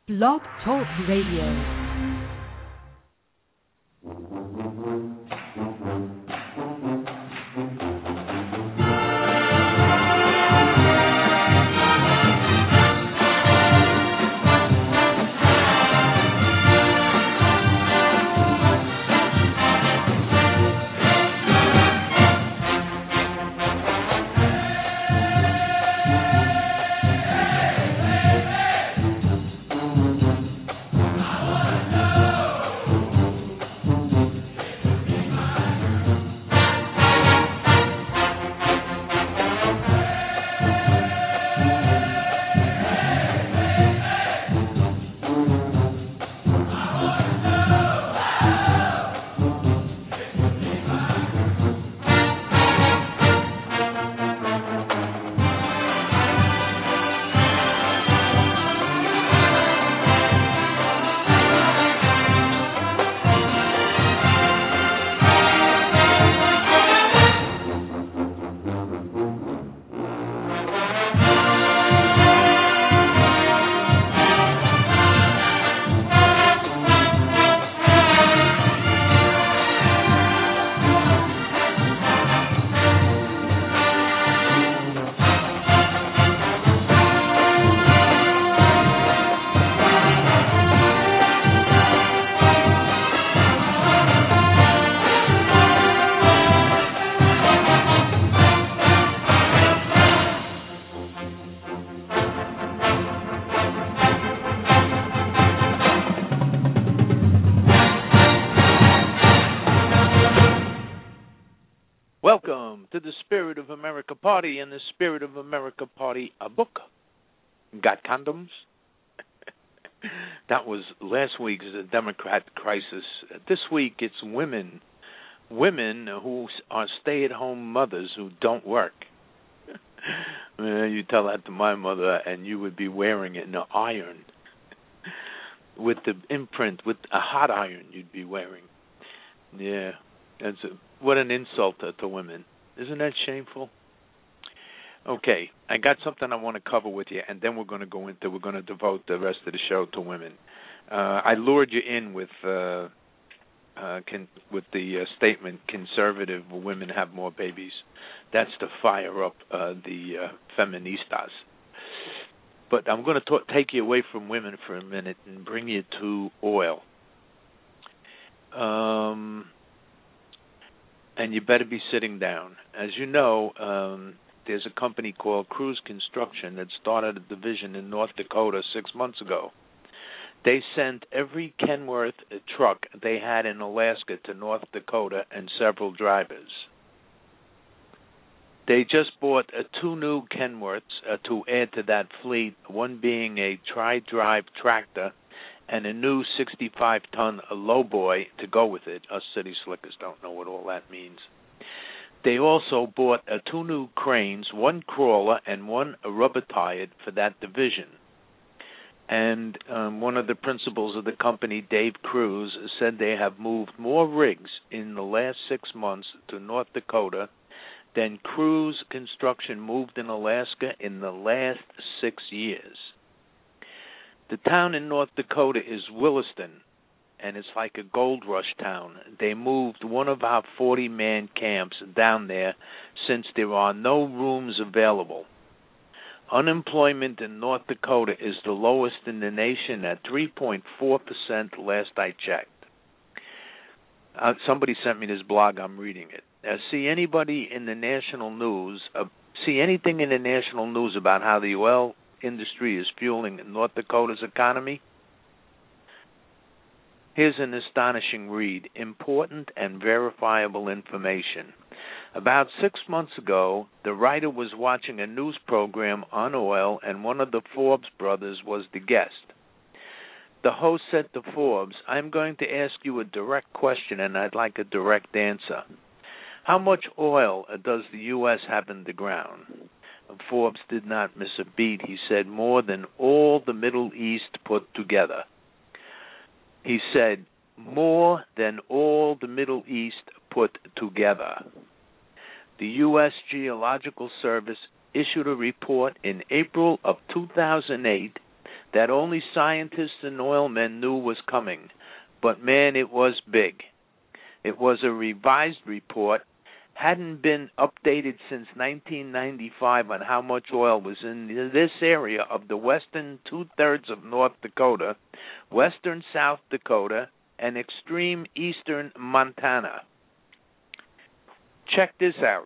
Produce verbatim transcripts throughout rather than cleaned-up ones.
Blog Talk Radio. Welcome to the Spirit of America Party and the Spirit of America Party, a book. Got condoms? That was last week's Democrat crisis. This week it's women. Women who are stay-at-home mothers who don't work. You tell that to my mother and you would be wearing it in an iron. With the imprint, with a hot iron you'd be wearing. Yeah, that's a... What an insult to, to women. Isn't that shameful? Okay, I got something I want to cover with you, and then we're going to go into, we're going to devote the rest of the show to women. Uh, I lured you in with uh, uh, can, with the uh, statement, conservative women have more babies. That's to fire up uh, the uh, feministas. But I'm going to talk, take you away from women for a minute and bring you to oil. Um... And you better be sitting down. As you know, um, there's a company called Cruz Construction that started a division in North Dakota six months ago. They sent every Kenworth truck they had in Alaska to North Dakota and several drivers. They just bought uh, two new Kenworths uh, to add to that fleet, one being a tri-drive tractor and a new sixty-five ton lowboy to go with it. Us city slickers don't know what all that means. They also bought uh, two new cranes, one crawler and one rubber-tired for that division. And um, one of the principals of the company, Dave Cruz, said they have moved more rigs in the last six months to North Dakota than Cruz Construction moved in Alaska in the last six years. The town in North Dakota is Williston, and it's like a gold rush town. They moved one of our forty-man camps down there since there are no rooms available. Unemployment in North Dakota is the lowest in the nation at three point four percent last I checked. Uh, somebody sent me this blog. I'm reading it. Uh, see anybody in the national news, uh, see anything in the national news about how the oil industry is fueling North Dakota's economy? Here's an astonishing read, important and verifiable information. About six months ago, the writer was watching a news program on oil, and one of the Forbes brothers was the guest. The host said to Forbes, "I'm going to ask you a direct question, and I'd like a direct answer. How much oil does the U S have in the ground?" Forbes did not miss a beat. He said, "More than all the Middle East put together." He said, "More than all the Middle East put together." The U S Geological Service issued a report in April of two thousand eight that only scientists and oil men knew was coming. But man, it was big. It was a revised report, hadn't been updated since nineteen ninety-five on how much oil was in this area of the western two-thirds of North Dakota, western South Dakota, and extreme eastern Montana. Check this out.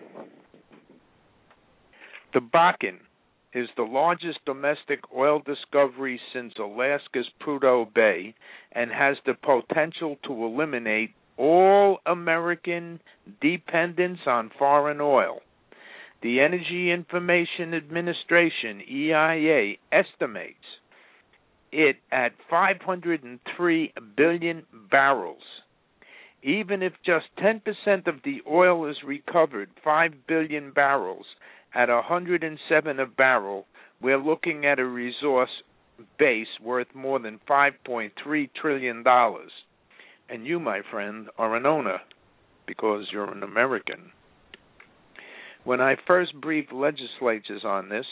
The Bakken is the largest domestic oil discovery since Alaska's Prudhoe Bay and has the potential to eliminate all American dependence on foreign oil. The Energy Information Administration, E I A, estimates it at five hundred three billion barrels. Even if just ten percent of the oil is recovered, five billion barrels, at one hundred seven a barrel, we're looking at a resource base worth more than five point three trillion dollars. And you, my friend, are an owner because you're an American. When I first briefed legislatures on this,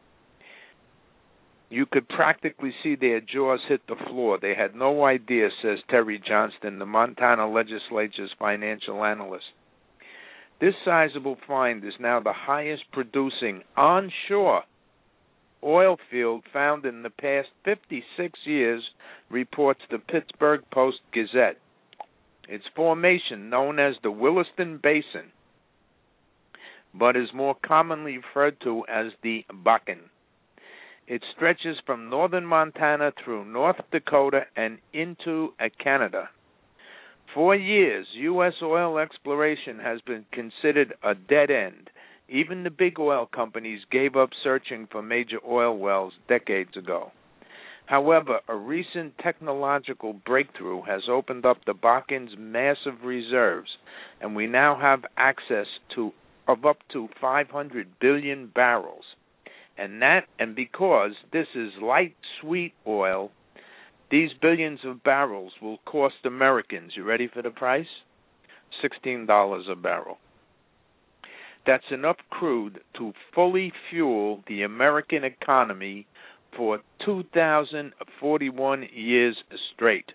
you could practically see their jaws hit the floor. They had no idea, says Terry Johnston, the Montana legislature's financial analyst. This sizable find is now the highest producing onshore oil field found in the past fifty-six years, reports the Pittsburgh Post-Gazette. Its formation, known as the Williston Basin, but is more commonly referred to as the Bakken. It stretches from northern Montana through North Dakota and into Canada. For years, U S oil exploration has been considered a dead end. Even the big oil companies gave up searching for major oil wells decades ago. However, a recent technological breakthrough has opened up the Bakken's massive reserves, and we now have access to of up to five hundred billion barrels. And that, and because this is light sweet oil, these billions of barrels will cost Americans, you ready for the price? sixteen dollars a barrel. That's enough crude to fully fuel the American economy for two thousand forty-one years straight.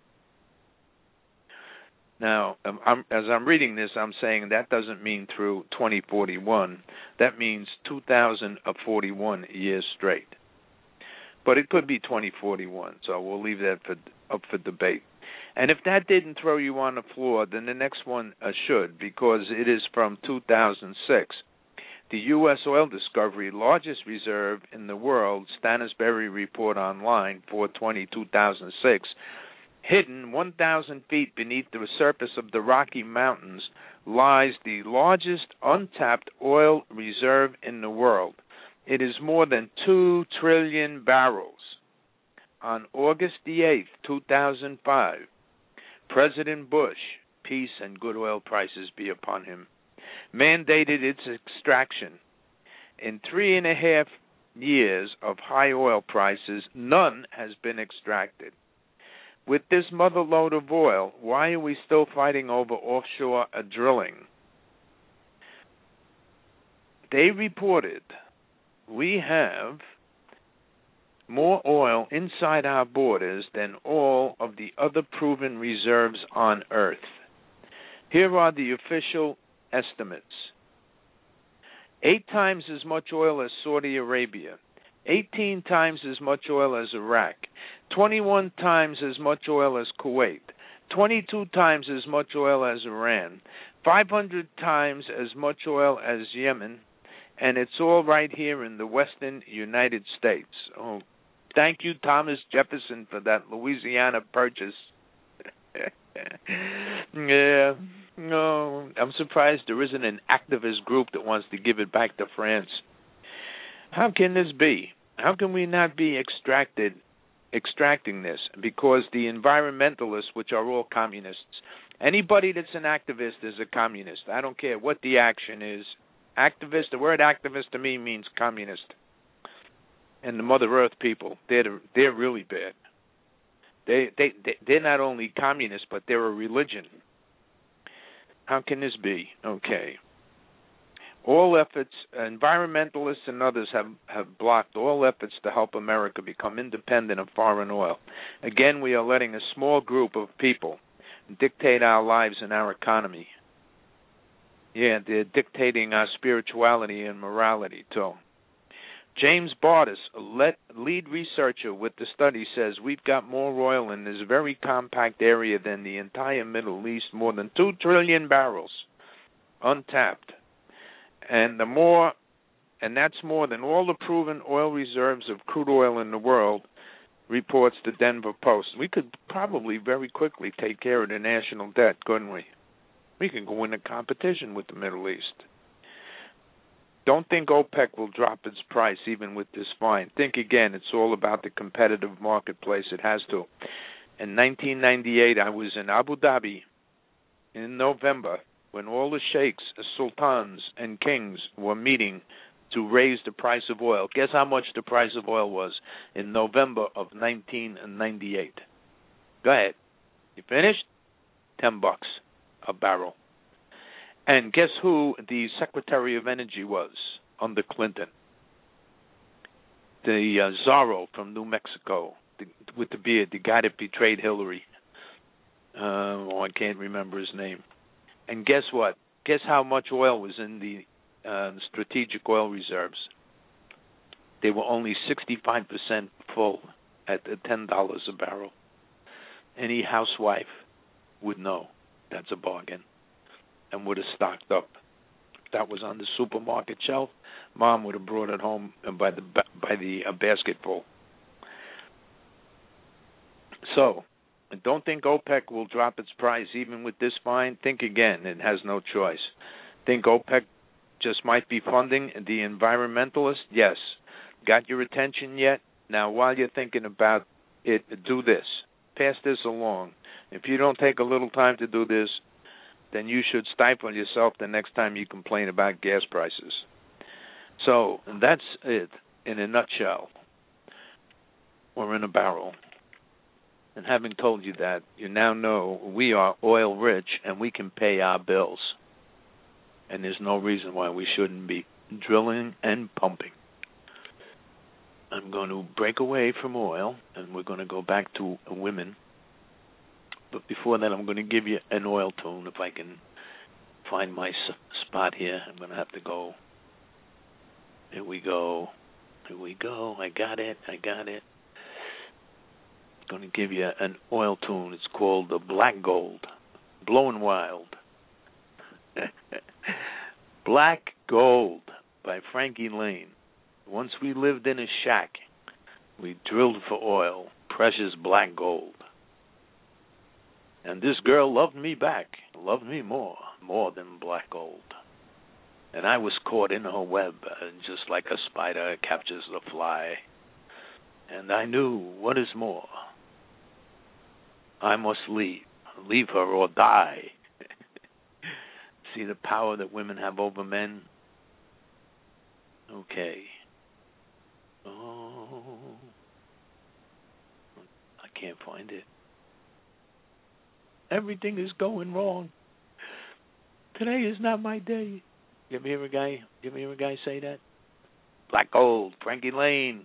Now, I'm, as I'm reading this, I'm saying that doesn't mean through twenty forty-one. That means two thousand forty-one years straight. But it could be twenty forty-one, so we'll leave that for, up for debate. And if that didn't throw you on the floor, then the next one uh, should, because it is from two thousand six. The U S oil discovery, largest reserve in the world, Stansberry Report Online, four twenty two thousand six, hidden one thousand feet beneath the surface of the Rocky Mountains, lies the largest untapped oil reserve in the world. It is more than two trillion barrels. On August the eighth, two thousand five, President Bush, peace and good oil prices be upon him, mandated its extraction. In three and a half years of high oil prices, none has been extracted. With this mother lode of oil, why are we still fighting over offshore drilling? They reported we have more oil inside our borders than all of the other proven reserves on Earth. Here are the official estimates. Eight times as much oil as Saudi Arabia, eighteen times as much oil as Iraq, twenty-one times as much oil as Kuwait, twenty-two times as much oil as Iran, five hundred times as much oil as Yemen, and it's all right here in the western United States. Oh, thank you, Thomas Jefferson, for that Louisiana purchase. Yeah. No, I'm surprised there isn't an activist group that wants to give it back to France. How can this be? How can we not be extracted, extracting this? Because the environmentalists, which are all communists, anybody that's an activist is a communist. I don't care what the action is. Activist, the word activist to me means communist. And the Mother Earth people, they're the, they're really bad. They they they're not only communists, but they're a religion. How can this be? Okay. All efforts, environmentalists and others have, have blocked all efforts to help America become independent of foreign oil. Again, we are letting a small group of people dictate our lives and our economy. Yeah, they're dictating our spirituality and morality, too. James Bardis, a lead researcher with the study, says we've got more oil in this very compact area than the entire Middle East, more than two trillion barrels untapped. And the more, and that's more than all the proven oil reserves of crude oil in the world, reports the Denver Post. We could probably very quickly take care of the national debt, couldn't we? We can go into competition with the Middle East. Don't think OPEC will drop its price even with this fine. Think again. It's all about the competitive marketplace. It has to. In nineteen ninety-eight, I was in Abu Dhabi in November when all the sheikhs, sultans, and kings were meeting to raise the price of oil. Guess how much the price of oil was in November of nineteen ninety-eight? Go ahead. You finished? Ten bucks a barrel. And guess who the Secretary of Energy was under Clinton? The uh, Zorro from New Mexico, the, with the beard, the guy that betrayed Hillary. Uh, oh, I can't remember his name. And guess what? Guess how much oil was in the uh, strategic oil reserves? They were only sixty-five percent full at ten dollars a barrel. Any housewife would know that's a bargain and would have stocked up. If that was on the supermarket shelf, Mom would have brought it home by the by the uh, basketful. So, don't think OPEC will drop its price even with this fine. Think again. It has no choice. Think OPEC just might be funding the environmentalists? Yes. Got your attention yet? Now, while you're thinking about it, do this. Pass this along. If you don't take a little time to do this, then you should stifle yourself the next time you complain about gas prices. So that's it in a nutshell, or in a barrel. And having told you that, you now know we are oil rich and we can pay our bills. And there's no reason why we shouldn't be drilling and pumping. I'm going to break away from oil and we're going to go back to women. But before that, I'm going to give you an oil tune. If I can find my s- spot here, I'm going to have to go. Here we go. Here we go. I got it. I got it. I'm going to give you an oil tune. It's called the Black Gold. Blowing Wild. Black Gold by Frankie Lane. Once we lived in a shack. We drilled for oil. Precious black gold. And this girl loved me back, loved me more, more than black gold. And I was caught in her web, uh, just like a spider captures the fly. And I knew, what is more, I must leave, leave her or die. See the power that women have over men? Okay. Oh, I can't find it. Everything is going wrong. Today is not my day. You ever hear a guy? You ever hear a guy say that? Black Gold, Frankie Lane.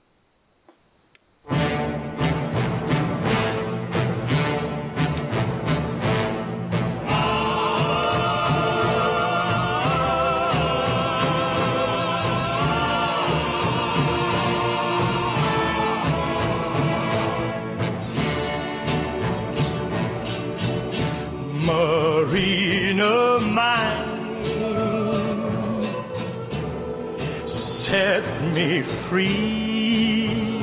Marina mine, set me free,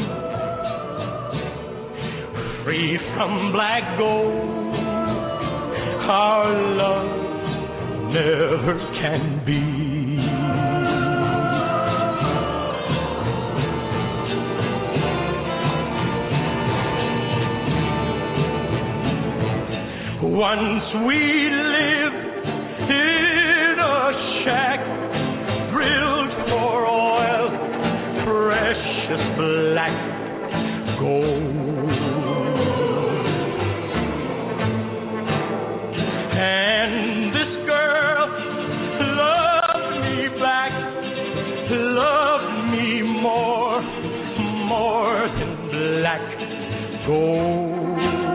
free from black gold, our love never can be. Once we lived in a shack, drilled for oil, precious black gold. And this girl loved me gold.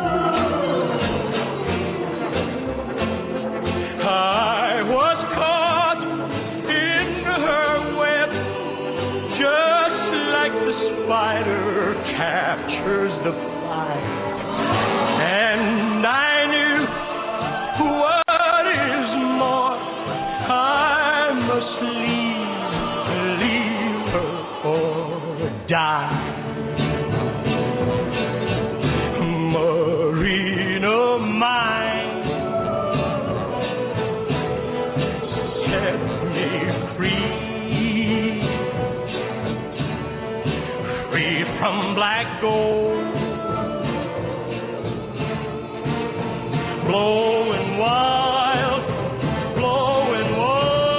I was caught in her web, just like the spider captures the fly, and I knew what is more, I must leave, leave her or die. Marina mine, set me free, free from black gold, blowing wild, blowing wild.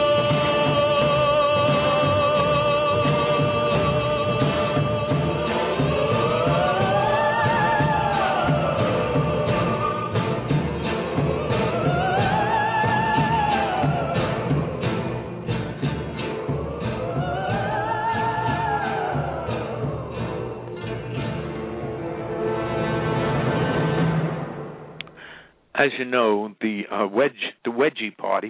As you know, the uh, wedge, the wedgie party,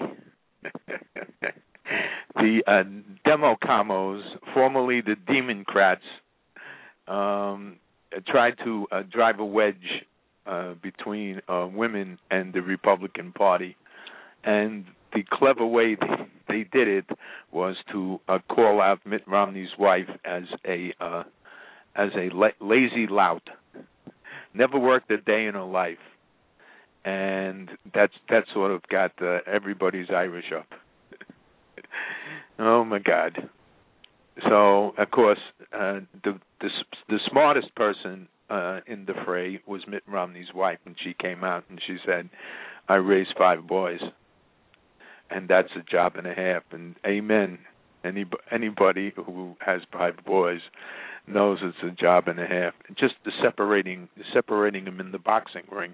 the uh, Democamos, formerly the Democrats, um, tried to uh, drive a wedge uh, between uh, women and the Republican Party, and the clever way they, they did it was to uh, call out Mitt Romney's wife as a uh, as a la- lazy lout, never worked a day in her life. And that's that sort of got uh, everybody's Irish up. Oh my God! So of course, uh, the, the the smartest person uh, in the fray was Mitt Romney's wife, and she came out and she said, "I raised five boys, and that's a job and a half." And amen. Any anybody who has five boys knows it's a job and a half. Just the separating separating them in the boxing ring.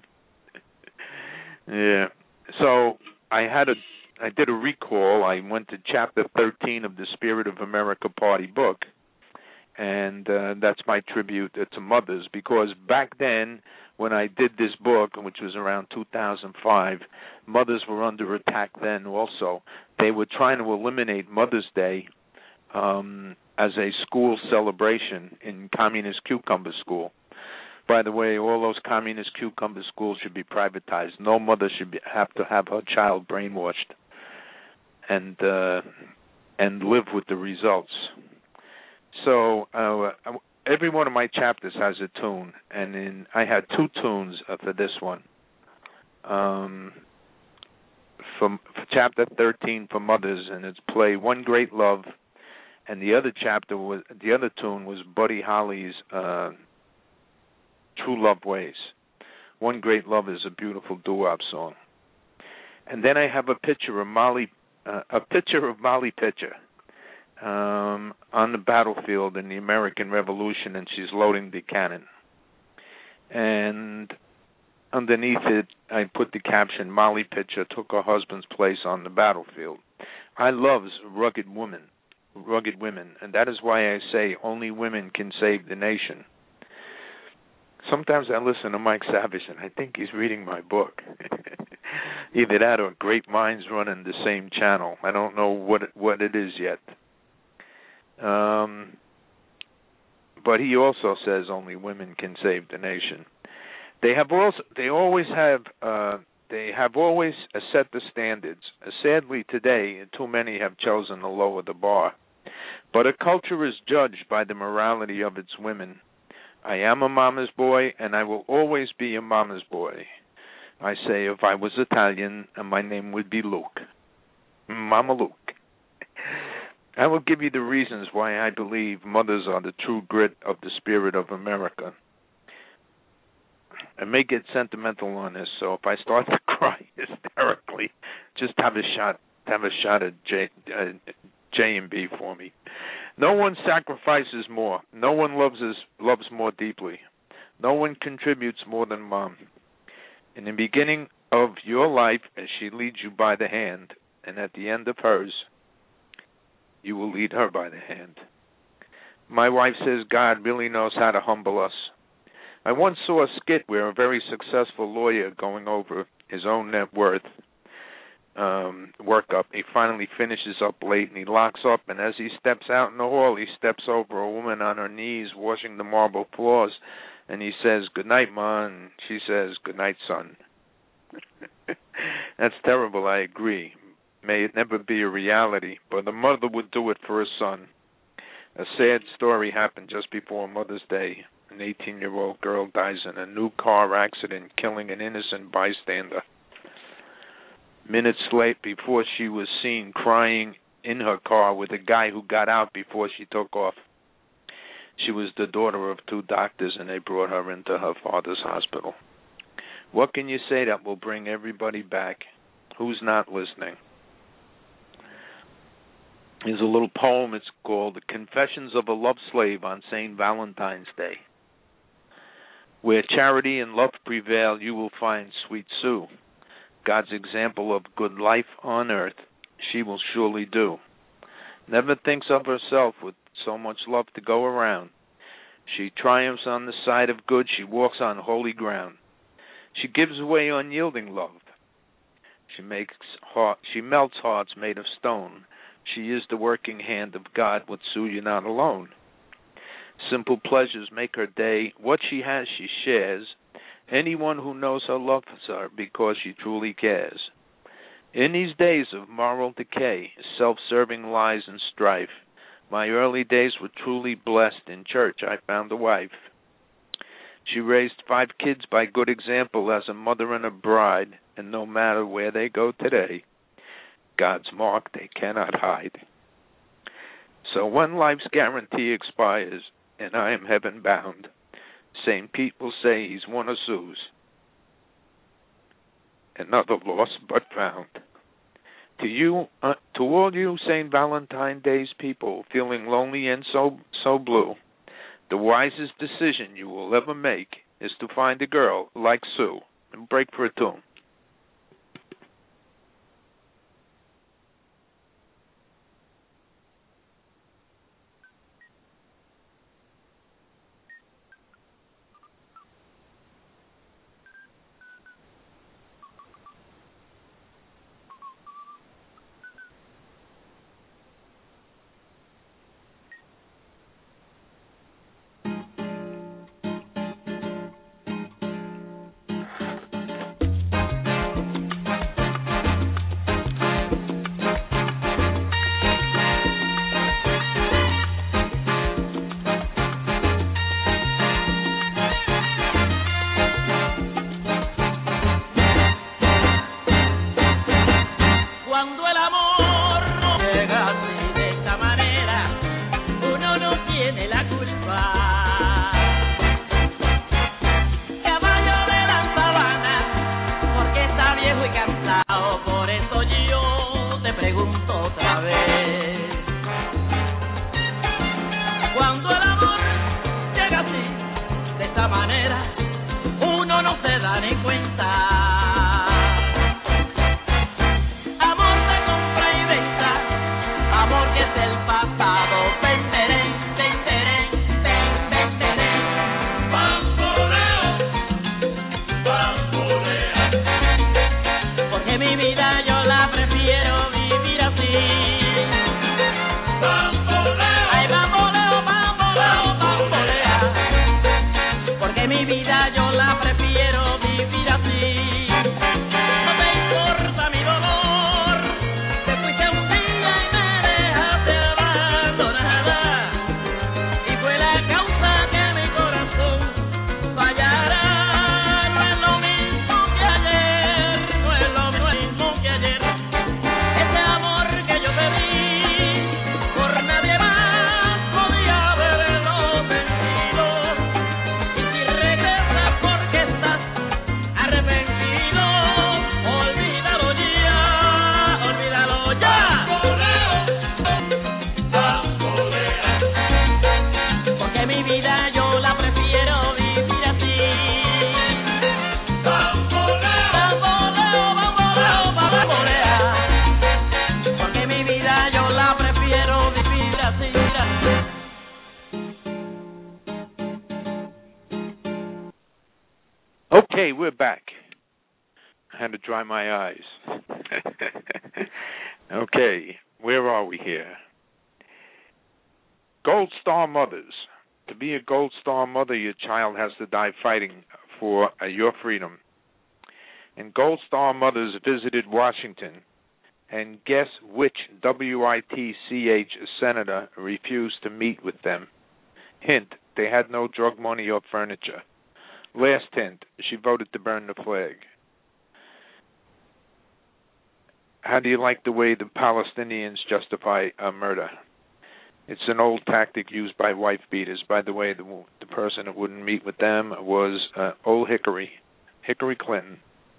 Yeah. So I had a, I did a recall. I went to chapter thirteen of the Spirit of America Party book, and uh, that's my tribute to mothers. Because back then, when I did this book, which was around two thousand five, mothers were under attack then also. They were trying to eliminate Mother's Day um, as a school celebration in Communist Cucumber School. By the way, all those communist cucumber schools should be privatized. No mother should be, have to have her child brainwashed and uh, and live with the results. So uh, every one of my chapters has a tune, and in, I had two tunes uh, for this one. Um, from for chapter thirteen for mothers, and it's play One Great Love, and the other chapter was the other tune was Buddy Holly's. Uh, True Love Ways. One Great Love is a beautiful doo-wop song. And then I have a picture of Molly, uh, a picture of Molly Pitcher um, on the battlefield in the American Revolution, and she's loading the cannon. And underneath it, I put the caption, Molly Pitcher took her husband's place on the battlefield. I love rugged women, rugged women, and that is why I say only women can save the nation. Sometimes I listen to Mike Savage, and I think he's reading my book. Either that or Great Minds running the same channel. I don't know what it, what it is yet. Um, but he also says only women can save the nation. They have also they always have uh, they have always set the standards. Uh, sadly, today too many have chosen to lower the bar. But a culture is judged by the morality of its women. I am a mama's boy, and I will always be a mama's boy. I say if I was Italian, my name would be Luke. Mama Luke. I will give you the reasons why I believe mothers are the true grit of the spirit of America. I may get sentimental on this, so if I start to cry hysterically, just have a shot, have a shot at J, uh, J and B for me. No one sacrifices more. No one loves us, loves more deeply. No one contributes more than Mom. In the beginning of your life, as she leads you by the hand, and at the end of hers, you will lead her by the hand. My wife says God really knows how to humble us. I once saw a skit where a very successful lawyer going over his own net worth um, workup, he finally finishes up late and he locks up, and as he steps out in the hall, he steps over a woman on her knees washing the marble floors, and he says, "Good night, Ma," and she says, "Good night, son." That's terrible, I agree. May it never be a reality, but a mother would do it for her son. A sad story happened just before Mother's Day. An eighteen-year-old girl dies in a new car accident, killing an innocent bystander. Minutes late, before she was seen crying in her car with a guy who got out before she took off. She was the daughter of two doctors, and they brought her into her father's hospital. What can you say that will bring everybody back? Who's not listening? There's a little poem. It's called "The Confessions of a Love Slave on Saint Valentine's Day." Where charity and love prevail, you will find sweet Sue. God's example of good life on earth, she will surely do. Never thinks of herself with so much love to go around. She triumphs on the side of good. She walks on holy ground. She gives away unyielding love. She makes heart, she melts hearts made of stone. She is the working hand of God. With Sue, you're not alone. Simple pleasures make her day. What she has, she shares. Anyone who knows her loves her because she truly cares. In these days of moral decay, self-serving lies and strife, my early days were truly blessed. In church I found a wife. She raised five kids by good example as a mother and a bride, and no matter where they go today, God's mark they cannot hide. So when life's guarantee expires and I am heaven bound, Saint Pete will say he's one of Sue's, another lost but found. To you, uh, to all you Saint Valentine Day's people feeling lonely and so so blue, the wisest decision you will ever make is to find a girl like Sue and break for a tune. Mi vida yo la prefiero vivir así. Okay, we're back. I had to dry my eyes. Okay, where are we here? Gold Star mothers. To be a Gold Star mother, your child has to die fighting for uh, your freedom. And Gold Star mothers visited Washington, and guess which W I T C H senator refused to meet with them? Hint, they had no drug money or furniture. Last hint, she voted to burn the flag. How do you like the way the Palestinians justify a murder? It's an old tactic used by wife beaters. By the way, the, the person that wouldn't meet with them was uh, old Hickory, Hickory Clinton.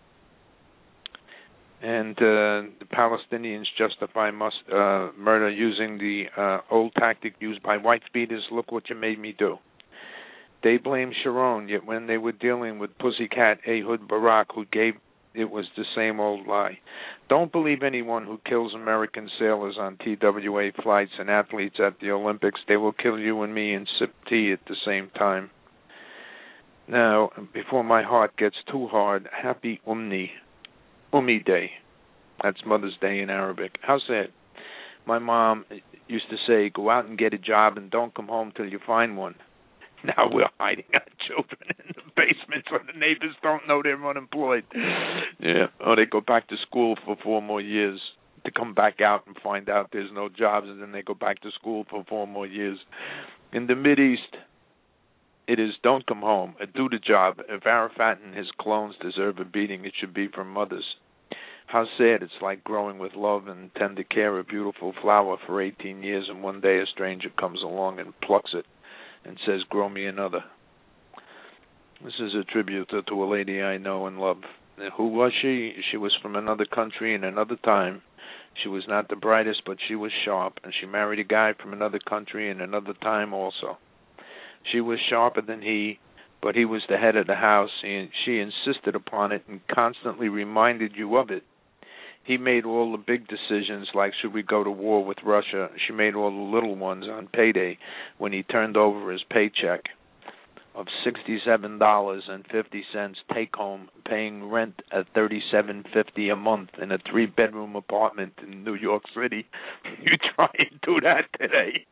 And uh, the Palestinians justify must, uh, murder using the uh, old tactic used by wife beaters. Look what you made me do. They blame Sharon, yet when they were dealing with Pussycat Ehud Barak, who gave it was the same old lie. Don't believe anyone who kills American sailors on T W A flights and athletes at the Olympics. They will kill you and me and sip tea at the same time. Now, before my heart gets too hard, happy Umni, Ummi Day. That's Mother's Day in Arabic. How's that? My mom used to say, go out and get a job and don't come home till you find one. Now we're hiding our children in the basement so the neighbors don't know they're unemployed. Yeah. Or they go back to school for four more years to come back out and find out there's no jobs, and then they go back to school for four more years. In the Mideast, it is don't come home, do the job. If Arafat and his clones deserve a beating, it should be from mothers. How sad it's like growing with love and tender care a beautiful flower for eighteen years, and one day a stranger comes along and plucks it and says, grow me another. This is a tribute to, to a lady I know and love. And who was she? She was from another country in another time. She was not the brightest, but she was sharp, and she married a guy from another country in another time also. She was sharper than he, but he was the head of the house, and she insisted upon it and constantly reminded you of it. He made all the big decisions, like should we go to war with Russia. She made all the little ones on payday when he turned over his paycheck of sixty-seven dollars and fifty cents take home, paying rent at thirty-seven dollars and fifty cents a month in a three-bedroom apartment in New York City. You try and do that today.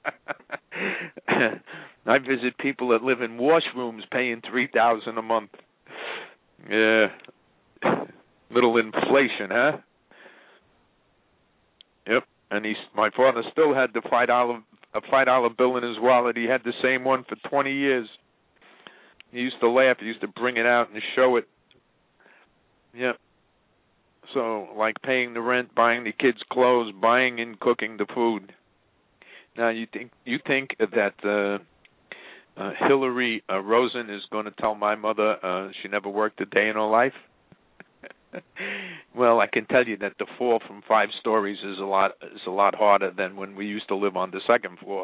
I visit people that live in washrooms paying three thousand dollars a month. Yeah. Little inflation, huh? Yep. And he, my father still had the five dollar a five dollar bill in his wallet. He had the same one for twenty years. He used to laugh. He used to bring it out and show it. Yep. So, like paying the rent, buying the kids' clothes, buying and cooking the food. Now, you think you think that uh, uh, Hillary uh, Rosen is going to tell my mother uh, she never worked a day in her life? Well, I can tell you that the fall from five stories is a lot is a lot harder than when we used to live on the second floor.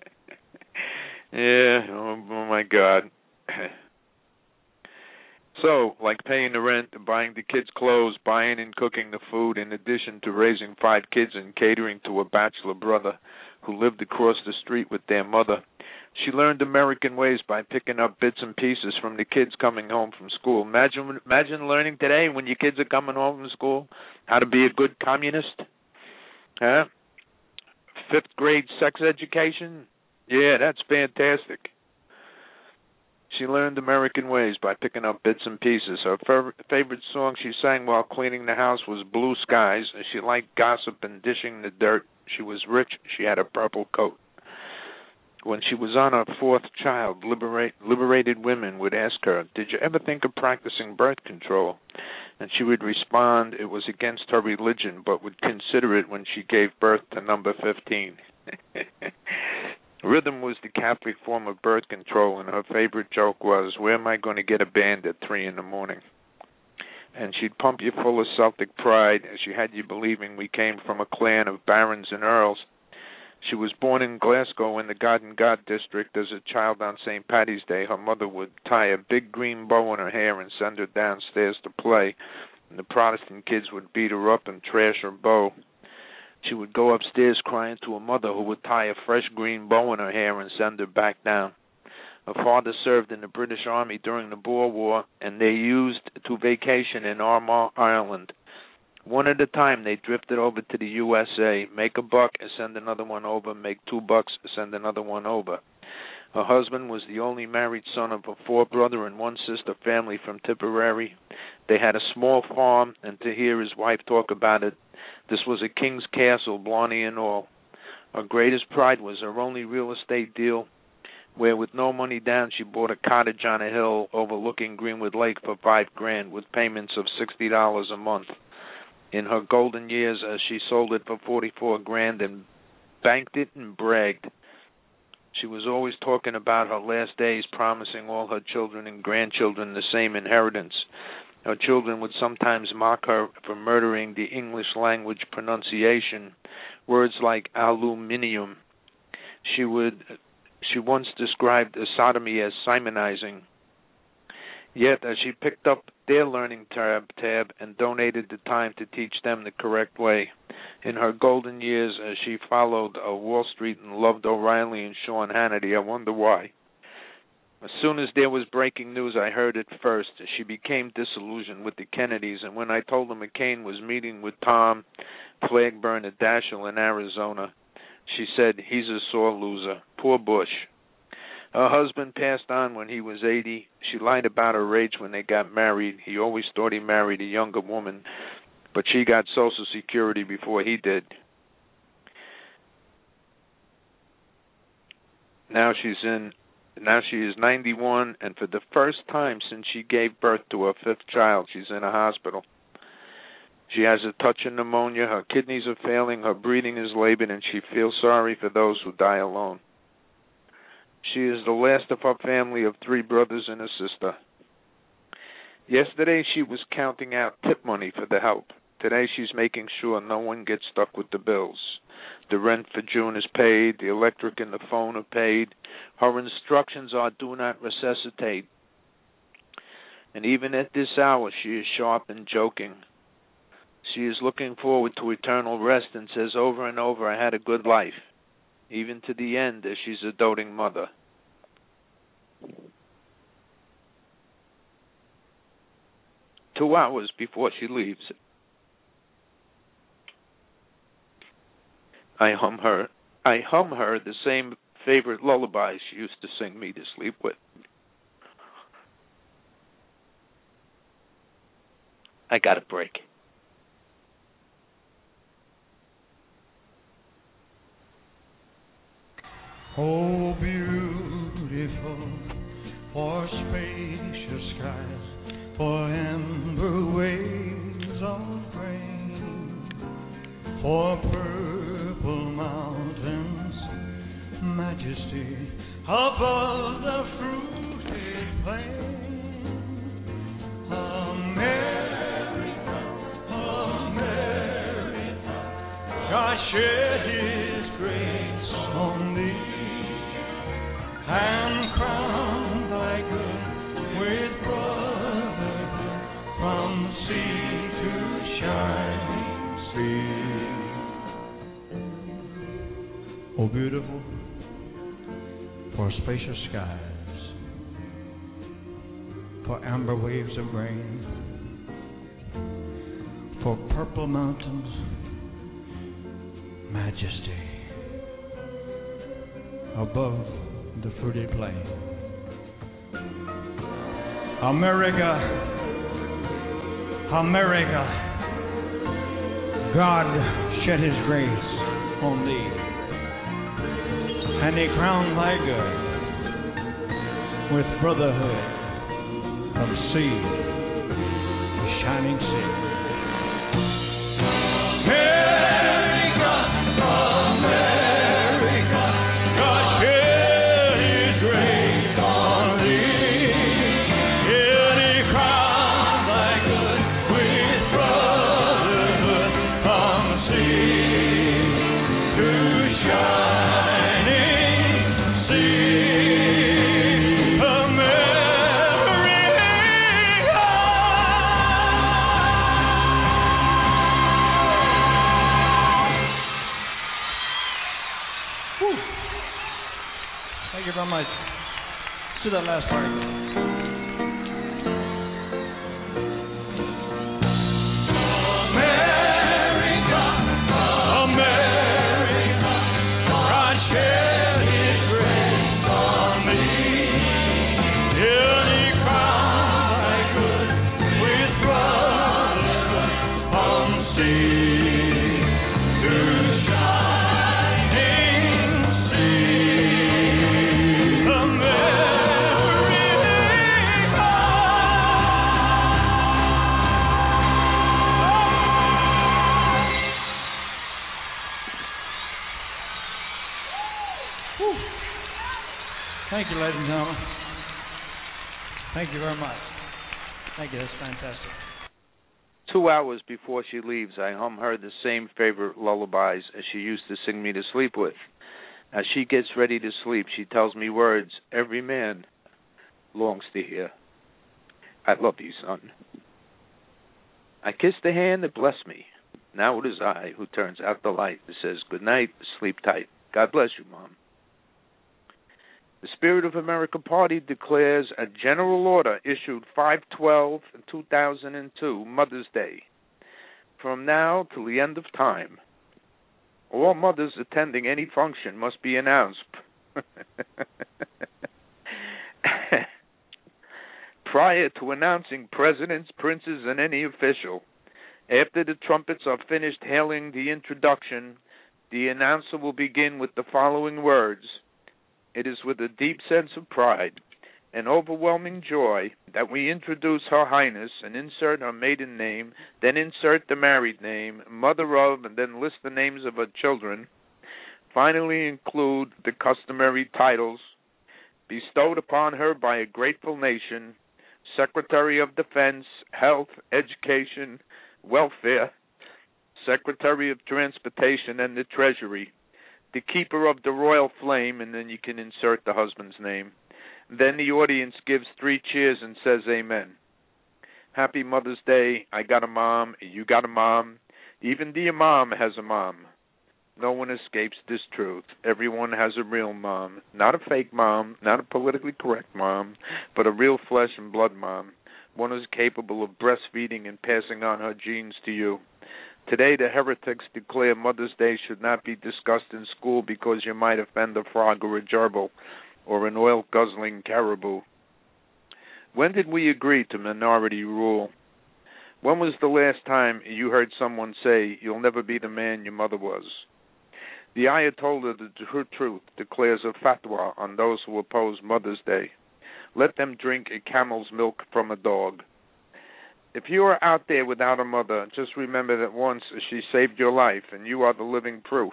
Yeah, oh, oh my God. So, like paying the rent, buying the kids' clothes, buying and cooking the food, in addition to raising five kids and catering to a bachelor brother who lived across the street with their mother. She learned American ways by picking up bits and pieces from the kids coming home from school. Imagine, imagine learning today when your kids are coming home from school how to be a good communist. Huh? Fifth grade sex education? Yeah, that's fantastic. She learned American ways by picking up bits and pieces. Her favorite song she sang while cleaning the house was Blue Skies. She liked gossip and dishing the dirt. She was rich. She had a purple coat. When she was on her fourth child, liberate, liberated women would ask her, did you ever think of practicing birth control? And she would respond it was against her religion, but would consider it when she gave birth to number fifteen. Rhythm was the Catholic form of birth control, and her favorite joke was, where am I going to get a band at three in the morning? And she'd pump you full of Celtic pride, as she had you believing we came from a clan of barons and earls. She was born in Glasgow in the Garden God district. As a child on Saint Paddy's Day, her mother would tie a big green bow in her hair and send her downstairs to play, and the Protestant kids would beat her up and trash her bow. She would go upstairs crying to her mother, who would tie a fresh green bow in her hair and send her back down. Her father served in the British Army during the Boer War, and they used to vacation in Armagh, Ireland. One at a time, they drifted over to the U S A, make a buck, and send another one over, make two bucks, send another one over. Her husband was the only married son of a four-brother and one-sister family from Tipperary. They had a small farm, and to hear his wife talk about it, this was a king's castle, blarney and all. Her greatest pride was her only real estate deal, where with no money down she bought a cottage on a hill overlooking Greenwood Lake for five grand with payments of sixty dollars a month. In her golden years, uh, she sold it for forty-four grand and banked it and bragged. She was always talking about her last days, promising all her children and grandchildren the same inheritance. Her children would sometimes mock her for murdering the English language pronunciation, words like aluminium. She would, she once described sodomy as Simonizing. Yet, as she picked up their learning tab, tab and donated the time to teach them the correct way. In her golden years, as she followed uh, Wall Street and loved O'Reilly and Sean Hannity, I wonder why. As soon as there was breaking news, I heard it first. She became disillusioned with the Kennedys, and when I told her McCain was meeting with Tom Flagburn at Dashiell in Arizona, she said, he's a sore loser. Poor Bush. Her husband passed on when he was eighty. She lied about her age when they got married. He always thought he married a younger woman, but she got Social Security before he did. Now she's in, now she is ninety-one, and for the first time since she gave birth to her fifth child, she's in a hospital. She has a touch of pneumonia, her kidneys are failing, her breathing is labored, and she feels sorry for those who die alone. She is the last of her family of three brothers and a sister. Yesterday she was counting out tip money for the help. Today she's making sure no one gets stuck with the bills. The rent for June is paid, the electric and the phone are paid. Her instructions are do not resuscitate. And even at this hour she is sharp and joking. She is looking forward to eternal rest and says over and over, I had a good life. Even to the end, as she's a doting mother. Two hours before she leaves, I hum her. I hum her the same favorite lullabies she used to sing me to sleep with. I got a break. Oh, beautiful for spacious skies, for amber waves of grain, for purple mountains, majesty above the fruited plain. America, America, God shed His grace on thee, and crown thy good with brotherhood from sea to shining sea. Oh, beautiful for spacious skies, for amber waves of grain, for purple mountains, majesty above the fruited plain. America, America, God shed His grace on thee, and He crowned thy good with brotherhood from sea to shining sea. America, America, God shed His grace on thee, and He crowned thy good with brotherhood from sea to shining sea. America, do that last part again. Thank you, ladies and gentlemen. Thank you very much. Thank you. That's fantastic. Two hours before she leaves, I hum her the same favorite lullabies as she used to sing me to sleep with. As she gets ready to sleep, she tells me words every man longs to hear. I love you, son. I kiss the hand that blessed me. Now it is I who turns out the light that says, good night, sleep tight. God bless you, Mom. The Spirit of America Party declares a general order issued five twelve two thousand two, Mother's Day. From now till the end of time, all mothers attending any function must be announced prior to announcing presidents, princes, and any official. After the trumpets are finished hailing the introduction, the announcer will begin with the following words. It is with a deep sense of pride and overwhelming joy that we introduce Her Highness and insert her maiden name, then insert the married name, mother of, and then list the names of her children. Finally include the customary titles bestowed upon her by a grateful nation, Secretary of Defense, Health, Education, Welfare, Secretary of Transportation, and the Treasury, the keeper of the royal flame, and then you can insert the husband's name. Then the audience gives three cheers and says amen. Happy Mother's Day. I got a mom. You got a mom. Even the imam has a mom. No one escapes this truth. Everyone has a real mom. Not a fake mom, not a politically correct mom, but a real flesh and blood mom. One who's capable of breastfeeding and passing on her genes to you. Today, the heretics declare Mother's Day should not be discussed in school because you might offend a frog or a gerbil or an oil-guzzling caribou. When did we agree to minority rule? When was the last time you heard someone say, you'll never be the man your mother was? The Ayatollah, the true truth, declares a fatwa on those who oppose Mother's Day. Let them drink a camel's milk from a dog. If you are out there without a mother, just remember that once she saved your life, and you are the living proof.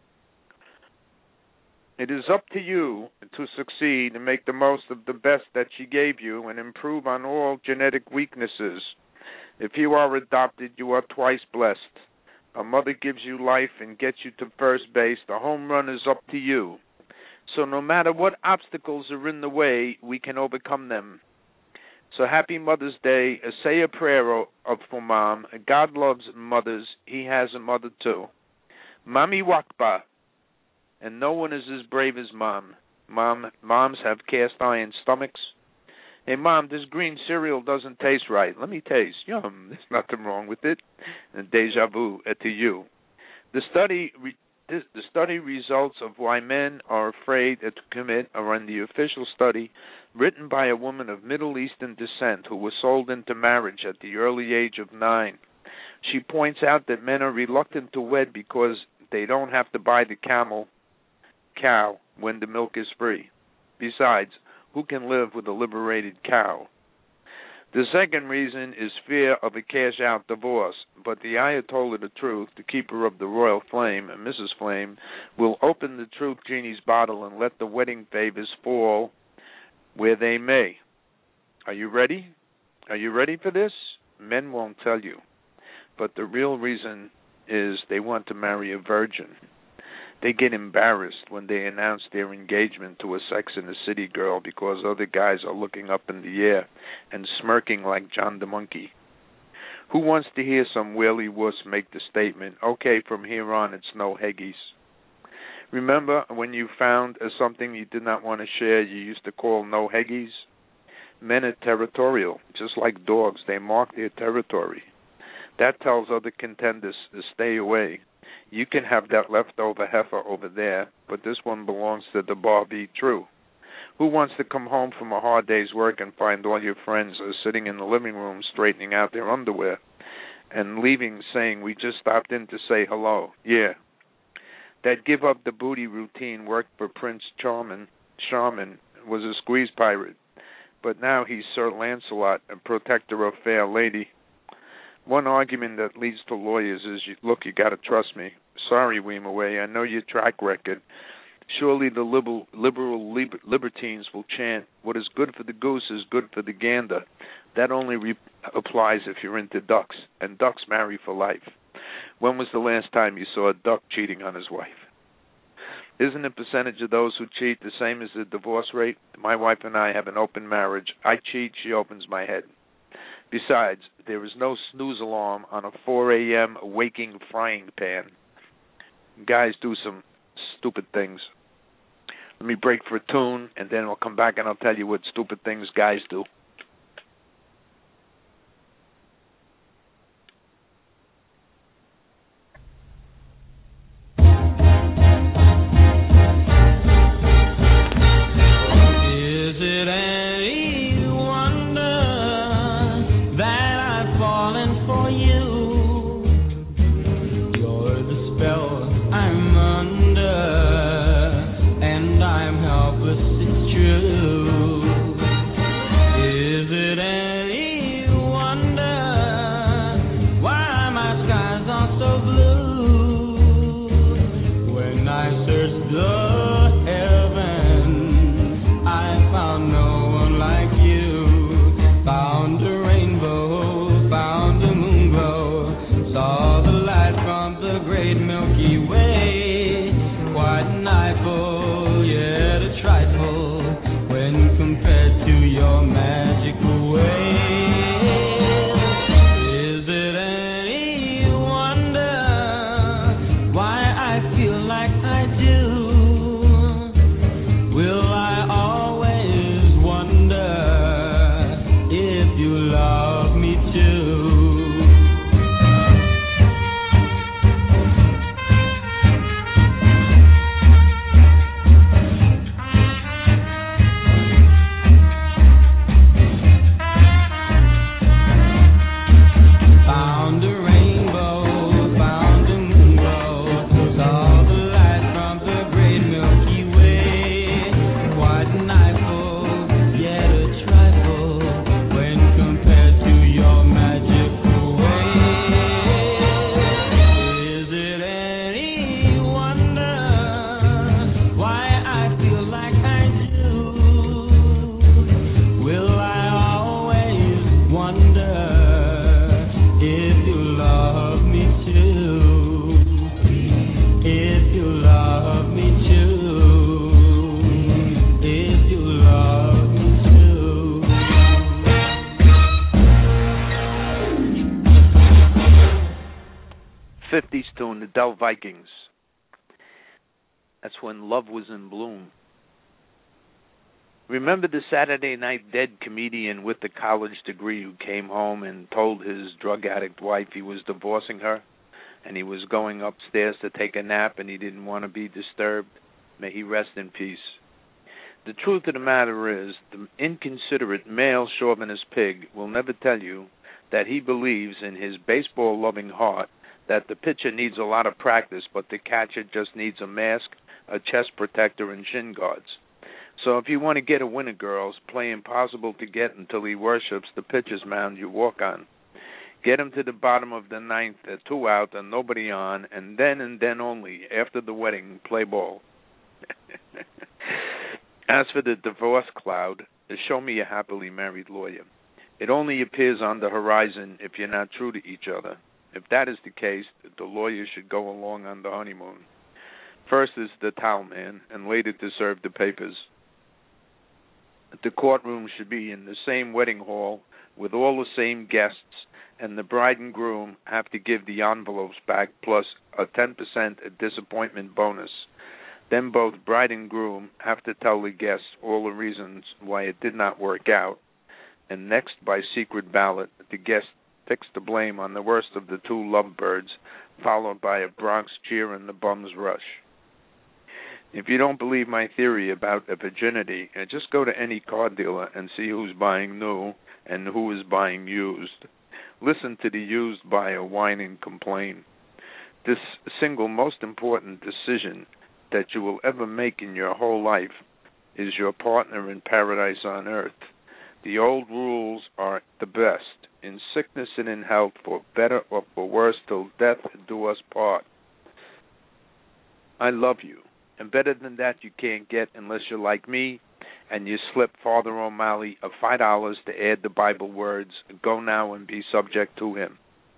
It is up to you to succeed and make the most of the best that she gave you and improve on all genetic weaknesses. If you are adopted, you are twice blessed. A mother gives you life and gets you to first base. The home run is up to you. So no matter what obstacles are in the way, we can overcome them. So happy Mother's Day. Say a prayer of, for Mom. God loves mothers. He has a mother too. Mami Wakba. And no one is as brave as Mom. Mom. Moms have cast iron stomachs. Hey, Mom, this green cereal doesn't taste right. Let me taste. Yum. There's nothing wrong with it. And deja vu to you. The study... Re- This, the study results of why men are afraid to commit are in the official study written by a woman of Middle Eastern descent who was sold into marriage at the early age of nine. She points out that men are reluctant to wed because they don't have to buy the camel cow when the milk is free. Besides, who can live with a liberated cow? The second reason is fear of a cash-out divorce, but the Ayatollah, the truth, the keeper of the royal flame, Missus Flame, will open the truth genie's bottle and let the wedding favors fall where they may. Are you ready? Are you ready for this? Men won't tell you, but the real reason is they want to marry a virgin. They get embarrassed when they announce their engagement to a Sex and the City girl because other guys are looking up in the air and smirking like John the Monkey. Who wants to hear some whaley wuss make the statement, okay, from here on it's no Heggies? Remember when you found uh, something you did not want to share, you used to call no heggies? Men are territorial, just like dogs. They mark their territory. That tells other contenders to stay away. You can have that leftover heifer over there, but this one belongs to the Barbie. True. Who wants to come home from a hard day's work and find all your friends are sitting in the living room straightening out their underwear and leaving saying, we just stopped in to say hello? Yeah. That give up the booty routine worked for Prince Charming. Charming was a squeeze pirate, but now he's Sir Lancelot, a protector of fair lady. One argument that leads to lawyers is, you, look, you got to trust me. Sorry, Weemaway, I know your track record. Surely the liberal, liberal liber, libertines will chant, what is good for the goose is good for the gander. That only re- applies if you're into ducks, and ducks marry for life. When was the last time you saw a duck cheating on his wife? Isn't the percentage of those who cheat the same as the divorce rate? My wife and I have an open marriage. I cheat, she opens my head. Besides, there is no snooze alarm on a four a.m. waking frying pan. Guys do some stupid things. Let me break for a tune, and then I'll come back and I'll tell you what stupid things guys do. fifties tune, the Dell Vikings. That's when love was in bloom. Remember the Saturday night dead comedian with the college degree who came home and told his drug addict wife he was divorcing her and he was going upstairs to take a nap and he didn't want to be disturbed? May he rest in peace. The truth of the matter is, the inconsiderate male chauvinist pig will never tell you that he believes in his baseball-loving heart that the pitcher needs a lot of practice, but the catcher just needs a mask, a chest protector, and shin guards. So if you want to get a winner, girls, play impossible to get until he worships the pitcher's mound you walk on. Get him to the bottom of the ninth, uh, two out and nobody on, and then and then only, after the wedding, play ball. As for the divorce cloud, show me a happily married lawyer. It only appears on the horizon if you're not true to each other. If that is the case, the lawyer should go along on the honeymoon. First is the towel man, and later to serve the papers. The courtroom should be in the same wedding hall with all the same guests, and the bride and groom have to give the envelopes back plus a ten percent disappointment bonus. Then both bride and groom have to tell the guests all the reasons why it did not work out, and next, by secret ballot, the guest picks the blame on the worst of the two lovebirds, followed by a Bronx cheer and the bum's rush. If you don't believe my theory about a virginity, just go to any car dealer and see who's buying new and who is buying used. Listen to the used buyer whine and complain. This single most important decision that you will ever make in your whole life is your partner in paradise on earth. The old rules are the best, in sickness and in health, for better or for worse, till death do us part. I love you, and better than that you can't get unless you're like me and you slip Father O'Malley of five dollars to add the Bible words, go now and be subject to him.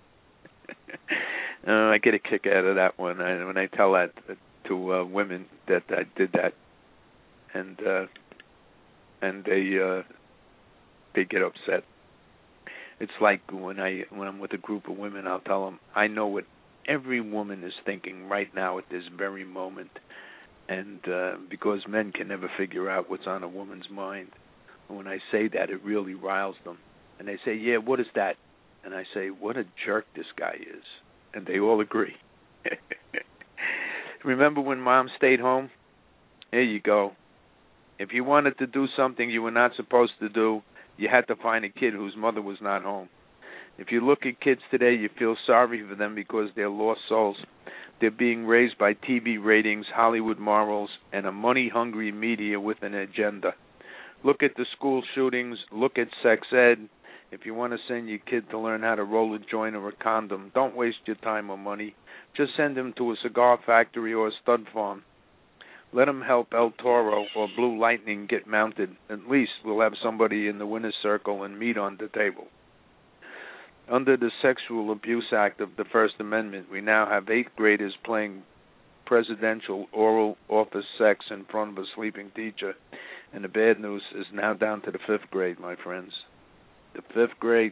uh, I get a kick out of that one I, when I tell that to uh, women that I did that, and uh, and they uh, they get upset. It's like when I when I'm with a group of women, I'll tell them I know what every woman is thinking right now at this very moment, and uh, because men can never figure out what's on a woman's mind. When I say that, it really riles them, and they say, "Yeah, what is that?" And I say, "What a jerk this guy is," and they all agree. Remember when Mom stayed home? Here you go. If you wanted to do something you were not supposed to do, you had to find a kid whose mother was not home. If you look at kids today, you feel sorry for them because they're lost souls. They're being raised by T V ratings, Hollywood morals, and a money-hungry media with an agenda. Look at the school shootings. Look at sex ed. If you want to send your kid to learn how to roll a joint or a condom, don't waste your time or money. Just send him to a cigar factory or a stud farm. Let him help El Toro or Blue Lightning get mounted. At least we'll have somebody in the winner's circle and meat on the table. Under the Sexual Abuse Act of the First Amendment, we now have eighth graders playing presidential oral office sex in front of a sleeping teacher. And the bad news is now down to the fifth grade, my friends. The fifth grade.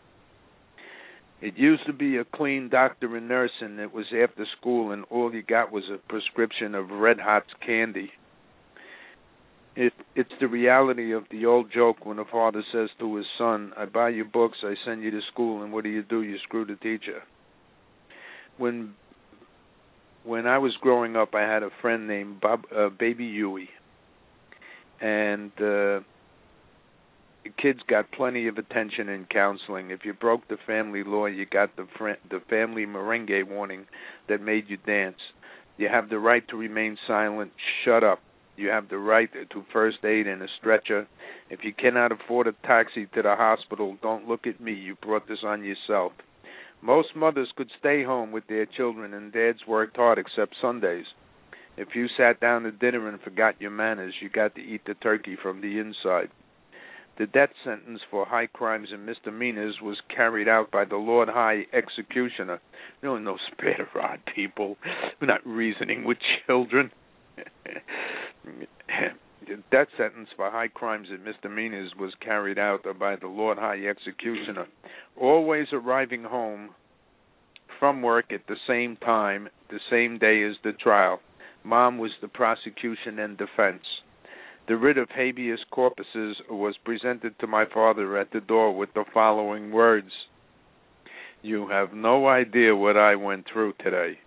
It used to be a clean doctor and nurse, and it was after school, and all you got was a prescription of Red Hot's candy. It, it's the reality of the old joke when a father says to his son, I buy you books, I send you to school, and what do you do? You screw the teacher. When when I was growing up, I had a friend named Bob, uh, Baby Huey, and uh, kids got plenty of attention in counseling. If you broke the family law, you got the fr- the family merengue warning that made you dance. You have the right to remain silent. Shut up. You have the right to first aid in a stretcher. If you cannot afford a taxi to the hospital, don't look at me. You brought this on yourself. Most mothers could stay home with their children, and dads worked hard except Sundays. If you sat down to dinner and forgot your manners, you got to eat the turkey from the inside. The death sentence for high crimes and misdemeanors was carried out by the Lord High Executioner. No, no, spare the rod, people. We're not reasoning with children. The death sentence for high crimes and misdemeanors was carried out by the Lord High Executioner, always arriving home from work at the same time, the same day as the trial. Mom was the prosecution and defense. The writ of habeas corpuses was presented to my father at the door with the following words. You have no idea what I went through today.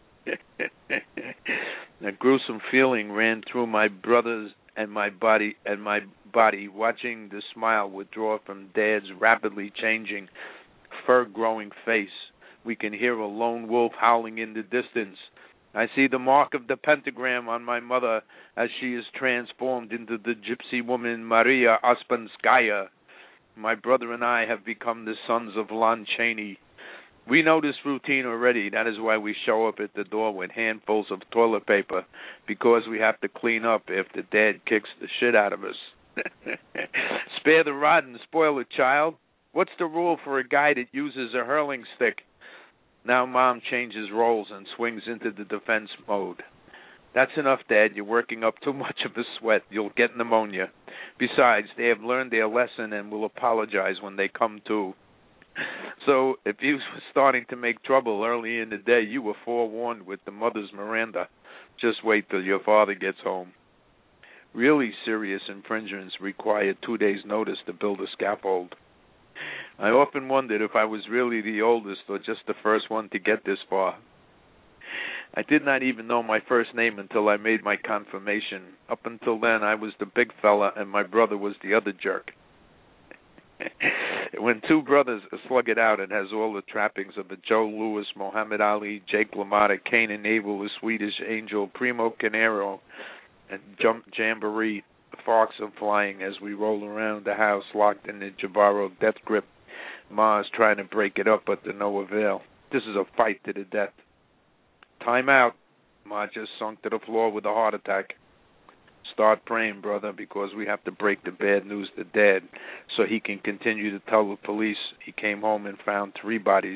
A gruesome feeling ran through my brothers and my body and my body watching the smile withdraw from Dad's rapidly changing, fur-growing face. We can hear a lone wolf howling in the distance. I see the mark of the pentagram on my mother as she is transformed into the gypsy woman Maria Ospanskaya. My brother and I have become the sons of Lon Chaney. We know this routine already. That is why we show up at the door with handfuls of toilet paper, because we have to clean up after Dad kicks the shit out of us. Spare the rod and spoil the child. What's the rule for a guy that uses a hurling stick? Now Mom changes roles and swings into the defense mode. That's enough, Dad. You're working up too much of a sweat. You'll get pneumonia. Besides, they have learned their lesson and will apologize when they come to. So if you were starting to make trouble early in the day, you were forewarned with the mother's Miranda. Just wait till your father gets home. Really serious infringements require two days' notice to build a scaffold. I often wondered if I was really the oldest or just the first one to get this far. I did not even know my first name until I made my confirmation. Up until then, I was the big fella and my brother was the other jerk. When two brothers slug it out, it has all the trappings of a Joe Louis, Muhammad Ali, Jake LaMotta, Cain and Abel, the Swedish Angel, Primo Canaro, and Jump Jamboree. Sparks are flying as we roll around the house locked in the Jabaro death grip. Ma's trying to break it up, but to no avail. This is a fight to the death. Time out. Ma just sunk to the floor with a heart attack. Start praying, brother, because we have to break the bad news to Dad so he can continue to tell the police he came home and found three bodies.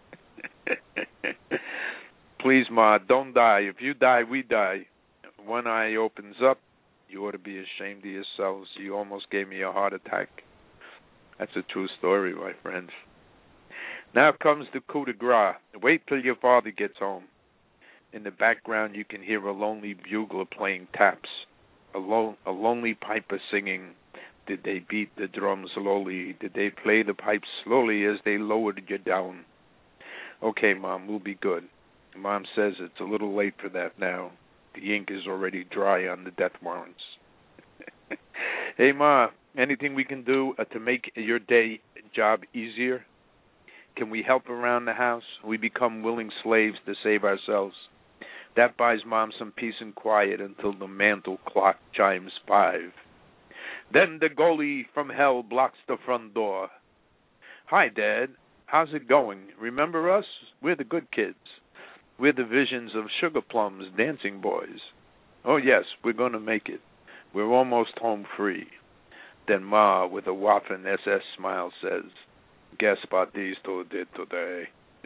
Please, Ma, don't die. If you die, we die. One eye opens up. You ought to be ashamed of yourselves. You almost gave me a heart attack. That's a true story, my friends. Now comes the coup de grace. Wait till your father gets home. In the background, you can hear a lonely bugler playing taps. A, lo- a lonely piper singing. Did they beat the drum slowly? Did they play the pipes slowly as they lowered you down? Okay, Mom, we'll be good. Mom says it's a little late for that now. The ink is already dry on the death warrants. Hey, Ma, anything we can do uh, to make your day job easier? Can we help around the house? We become willing slaves to save ourselves. That buys Mom some peace and quiet until the mantle clock chimes five. Then the goalie from hell blocks the front door. Hi, Dad. How's it going? Remember us? We're the good kids. We're the visions of Sugar Plums, dancing boys. Oh, yes, we're going to make it. We're almost home free. Then Ma, with a waffin' S S smile, says, guess what these two did today?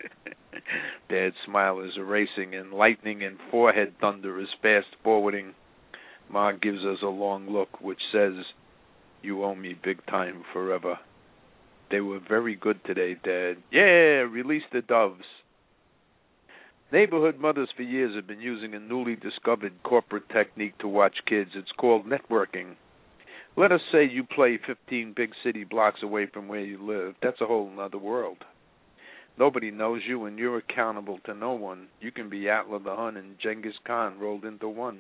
Dad's smile is erasing, and lightning and forehead thunder is fast-forwarding. Ma gives us a long look, which says, you owe me big time forever. They were very good today, Dad. Yeah, release the doves. Neighborhood mothers for years have been using a newly discovered corporate technique to watch kids. It's called networking. Let us say you play fifteen big city blocks away from where you live. That's a whole other world. Nobody knows you, and you're accountable to no one. You can be Attila the Hun and Genghis Khan rolled into one.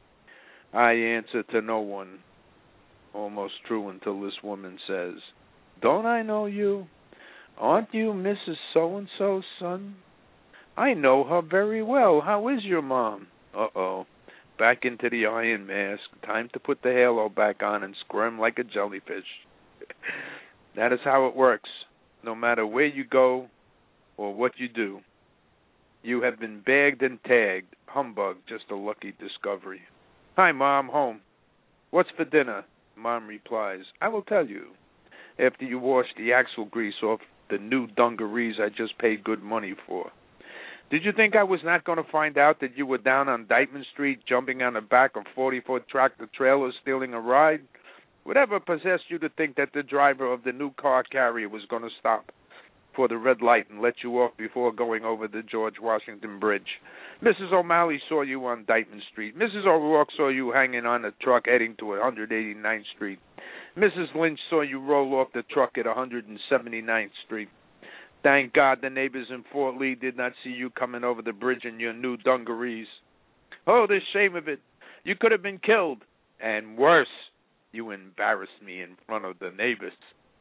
I answer to no one. Almost true until this woman says, don't I know you? Aren't you Missus So-and-so's son? I know her very well. How is your mom? Uh-oh. Back into the iron mask. Time to put the halo back on and squirm like a jellyfish. That is how it works. No matter where you go or what you do, you have been bagged and tagged. Humbug, just a lucky discovery. Hi, Mom, home. What's for dinner? Mom replies, I will tell you. After you wash the axle grease off the new dungarees I just paid good money for. Did you think I was not going to find out that you were down on Dykeman Street jumping on the back of forty-foot tractor trailers stealing a ride? Whatever possessed you to think that the driver of the new car carrier was going to stop for the red light and let you off before going over the George Washington Bridge? Missus O'Malley saw you on Dykeman Street. Missus O'Rourke saw you hanging on a truck heading to one hundred eighty-ninth Street. Missus Lynch saw you roll off the truck at one hundred seventy-ninth Street. Thank God the neighbors in Fort Lee did not see you coming over the bridge in your new dungarees. Oh, the shame of it. You could have been killed. And worse, you embarrassed me in front of the neighbors.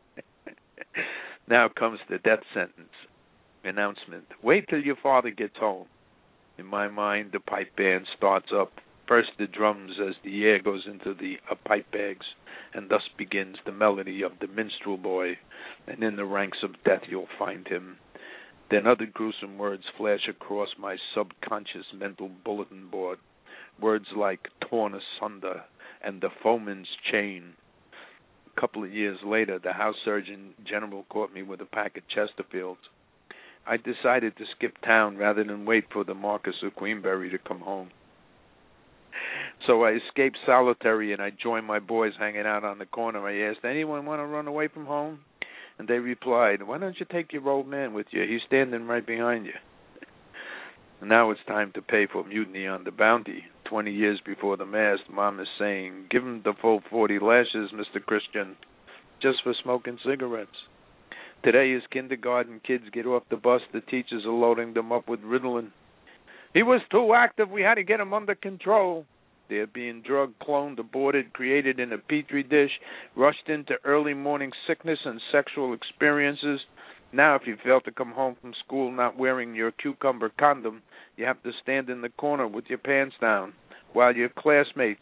Now comes the death sentence. Announcement. Wait till your father gets home. In my mind, the pipe band starts up. First the drums as the air goes into the uh, pipe bags, and thus begins the melody of the minstrel boy, and in the ranks of death you'll find him. Then other gruesome words flash across my subconscious mental bulletin board, words like torn asunder and the foeman's chain. A couple of years later, the house surgeon general caught me with a pack of Chesterfields. I decided to skip town rather than wait for the Marquis of Queenberry to come home. So I escaped solitary and I joined my boys hanging out on the corner. I asked, anyone want to run away from home? And they replied, why don't you take your old man with you? He's standing right behind you. And now it's time to pay for Mutiny on the Bounty. Twenty years before the mast, Mom is saying, give him the full forty lashes, Mister Christian, just for smoking cigarettes. Today is kindergarten. Kids get off the bus. The teachers are loading them up with Ritalin. He was too active. We had to get him under control. They're being drugged, cloned, aborted, created in a petri dish, rushed into early morning sickness and sexual experiences. Now, if you fail to come home from school not wearing your cucumber condom, you have to stand in the corner with your pants down while your classmates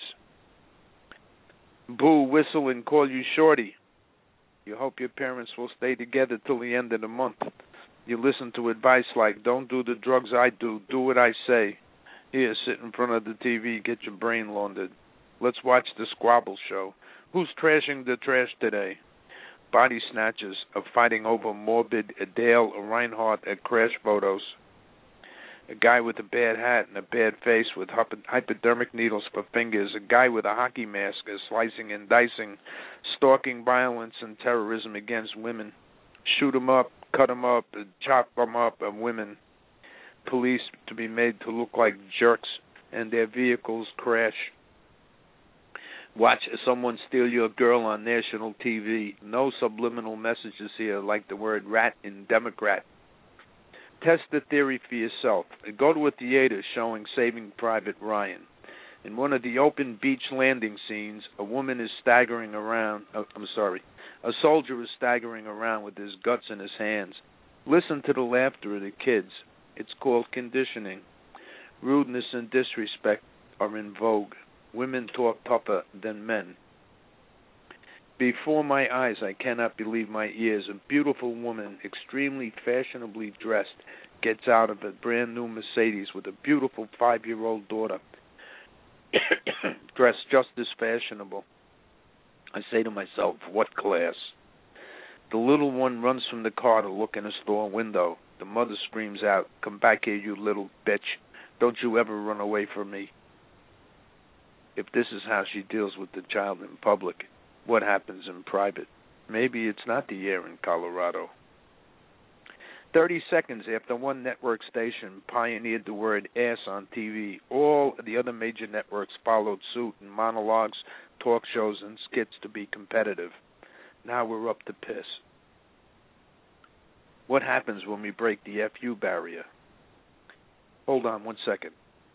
boo, whistle, and call you shorty. You hope your parents will stay together till the end of the month. You listen to advice like, don't do the drugs I do, do what I say. Here, sit in front of the T V, get your brain laundered. Let's watch the Squabble Show. Who's trashing the trash today? Body snatchers are fighting over morbid Dale Reinhardt at crash photos. A guy with a bad hat and a bad face with hypodermic needles for fingers. A guy with a hockey mask is slicing and dicing, stalking violence and terrorism against women. Shoot 'em up, cut 'em up, chop 'em up, and women. Police to be made to look like jerks and their vehicles crash. Watch someone steal your girl on national T V. No subliminal messages here like the word rat in Democrat. Test the theory for yourself. Go to a theater showing Saving Private Ryan. In one of the open beach landing scenes, a woman is staggering around. Oh, I'm sorry. A soldier is staggering around with his guts in his hands. Listen to the laughter of the kids. It's called conditioning. Rudeness and disrespect are in vogue. Women talk tougher than men. Before my eyes, I cannot believe my ears. A beautiful woman, extremely fashionably dressed, gets out of a brand new Mercedes with a beautiful five-year-old daughter, dressed just as fashionable. I say to myself, what class? The little one runs from the car to look in a store window. The mother screams out, come back here, you little bitch. Don't you ever run away from me. If this is how she deals with the child in public, what happens in private? Maybe it's not the air in Colorado. Thirty seconds after one network station pioneered the word ass on T V, all the other major networks followed suit in monologues, talk shows, and skits to be competitive. Now we're up to piss. What happens when we break the F U barrier? Hold on one second.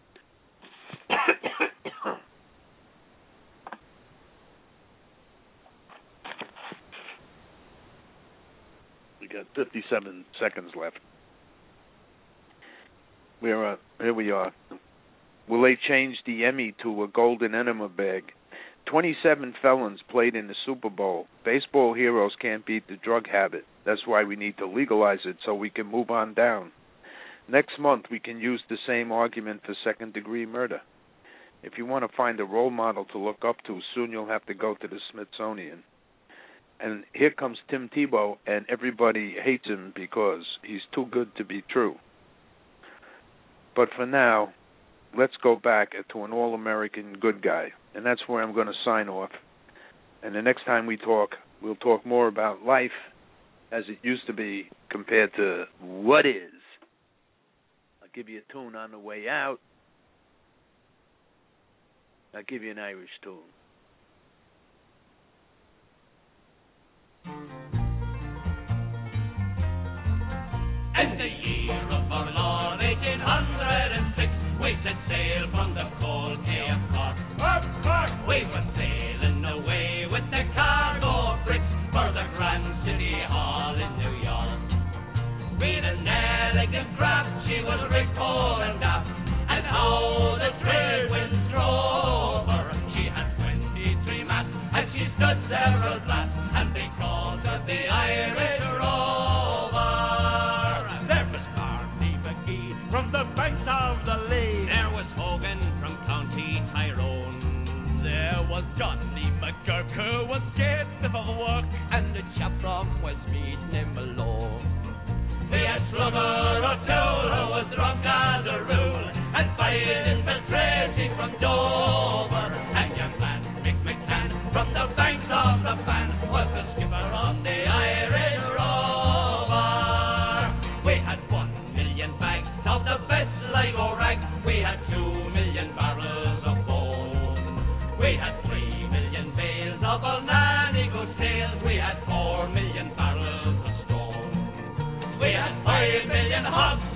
We got fifty-seven seconds left. We're, uh, here we are. Will they change the Emmy to a golden enema bag? twenty-seven felons played in the Super Bowl. Baseball heroes can't beat the drug habit. That's why we need to legalize it so we can move on down. Next month, we can use the same argument for second-degree murder. If you want to find a role model to look up to, soon you'll have to go to the Smithsonian. And here comes Tim Tebow, and everybody hates him because he's too good to be true. But for now, let's go back to an all-American good guy, and that's where I'm going to sign off. And the next time we talk, we'll talk more about life as it used to be compared to what is. I'll give you a tune on the way out. I'll give you an Irish tune. In the year of our Lord, eighteen oh six, we set sail from the cold Bay of Cork. Cork, Cork! We were sailing away with the cargo of bricks for the Grand City Hall in New York. We'd an elegant craft, she was rigged fore and aft, and how the trade winds drove her. She had twenty-three masts, and she stood several flats, and they called her the Irish from the banks of the Lee. There was Hogan from County Tyrone. There was Johnny McGurk, who was scared stiff of work, and a chap from Westmeath named Malone. We had Slugger O'Toole, who was drunk as a rule, and fired in Beltracey from Dover. And young man Mick McCann from the banks of the Fan was the skipper on the Irish Road. We had two million barrels of gold. We had three million bales of old Nanny Goose tails. We had four million barrels of stone. We had five million hogs